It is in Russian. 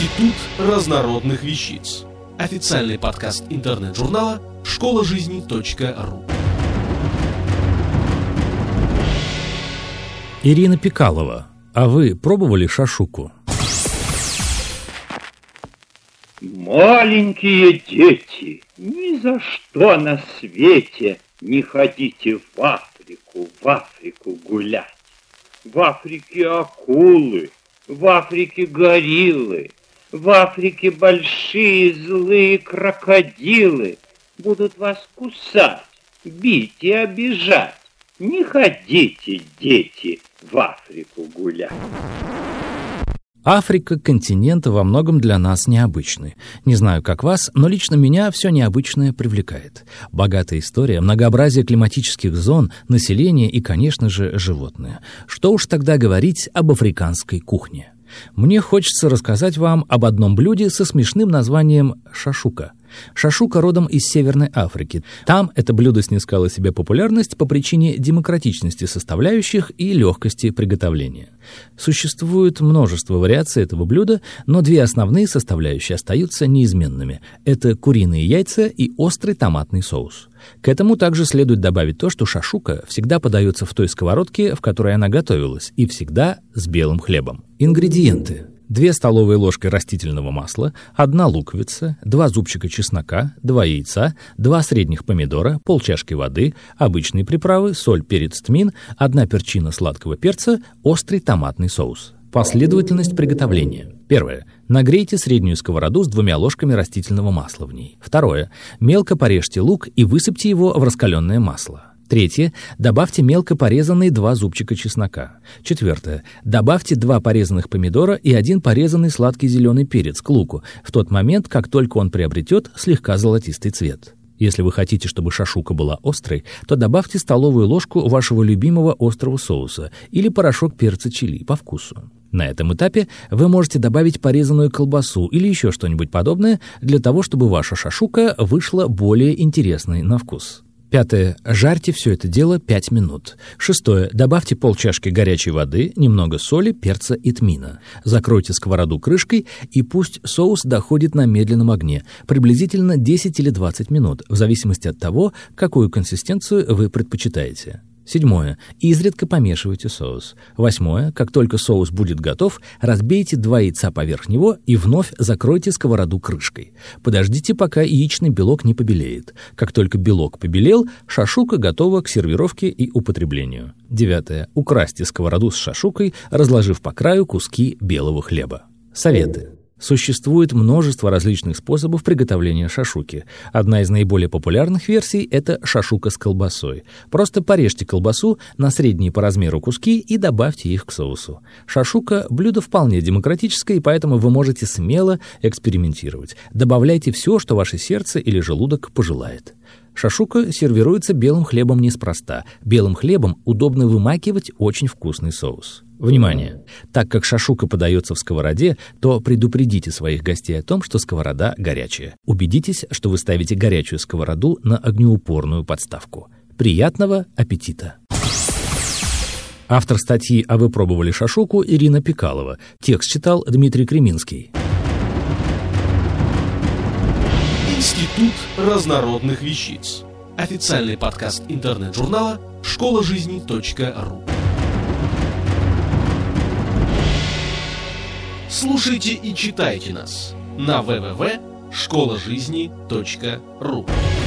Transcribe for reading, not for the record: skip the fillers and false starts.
Институт разнородных вещиц. Официальный подкаст интернет-журнала школажизни.ру. Ирина Пикалова. А вы пробовали шашуку? Маленькие дети, ни за что на свете не ходите в Африку гулять. В Африке акулы, в Африке гориллы, в Африке большие злые крокодилы будут вас кусать, бить и обижать. Не ходите, дети, в Африку гулять. Африка – континент во многом для нас необычный. Не знаю, как вас, но лично меня все необычное привлекает. Богатая история, многообразие климатических зон, население и, конечно же, животные. Что уж тогда говорить об африканской кухне. Мне хочется рассказать вам об одном блюде со смешным названием шашука. Шашука родом из Северной Африки. Там это блюдо снискало себе популярность по причине демократичности составляющих и легкости приготовления. Существует множество вариаций этого блюда, но две основные составляющие остаются неизменными. Это куриные яйца и острый томатный соус. К этому также следует добавить то, что шашука всегда подается в той сковородке, в которой она готовилась, и всегда с белым хлебом. Ингредиенты. 2 столовые ложки растительного масла, 1 луковица, 2 зубчика чеснока, 2 яйца, 2 средних помидора, полчашки воды, обычные приправы, соль, перец, тмин, 1 перчина сладкого перца, острый томатный соус. Последовательность приготовления. 1. Нагрейте среднюю сковороду с 2 ложками растительного масла в ней. 2. Мелко порежьте лук и высыпьте его в раскаленное масло. 3. Добавьте мелко порезанные 2 зубчика чеснока. 4. Добавьте 2 порезанных помидора и 1 порезанный сладкий зеленый перец к луку в тот момент, как только он приобретет слегка золотистый цвет. Если вы хотите, чтобы шашука была острой, то добавьте столовую ложку вашего любимого острого соуса или порошок перца чили по вкусу. На этом этапе вы можете добавить порезанную колбасу или еще что-нибудь подобное для того, чтобы ваша шашука вышла более интересной на вкус. 5. Жарьте все это дело 5 минут. 6. Добавьте полчашки горячей воды, немного соли, перца и тмина. Закройте сковороду крышкой и пусть соус доходит на медленном огне, приблизительно 10 или 20 минут, в зависимости от того, какую консистенцию вы предпочитаете. 7. Изредка помешивайте соус. 8. Как только соус будет готов, разбейте 2 яйца поверх него и вновь закройте сковороду крышкой. Подождите, пока яичный белок не побелеет. Как только белок побелел, шашука готова к сервировке и употреблению. 9. Украсьте сковороду с шашукой, разложив по краю куски белого хлеба. Советы. Существует множество различных способов приготовления шашуки. Одна из наиболее популярных версий – это шашука с колбасой. Просто порежьте колбасу на средние по размеру куски и добавьте их к соусу. Шашука – блюдо вполне демократическое, и поэтому вы можете смело экспериментировать. Добавляйте все, что ваше сердце или желудок пожелает. Шашука сервируется белым хлебом неспроста. Белым хлебом удобно вымакивать очень вкусный соус. Внимание! Так как шашука подается в сковороде, то предупредите своих гостей о том, что сковорода горячая. Убедитесь, что вы ставите горячую сковороду на огнеупорную подставку. Приятного аппетита! Автор статьи «А вы пробовали шашуку» Ирина Пикалова. Текст читал Дмитрий Креминский. Институт разнородных вещиц. Официальный подкаст интернет-журнала школажизни.ру. Слушайте и читайте нас на www.школажизни.ру.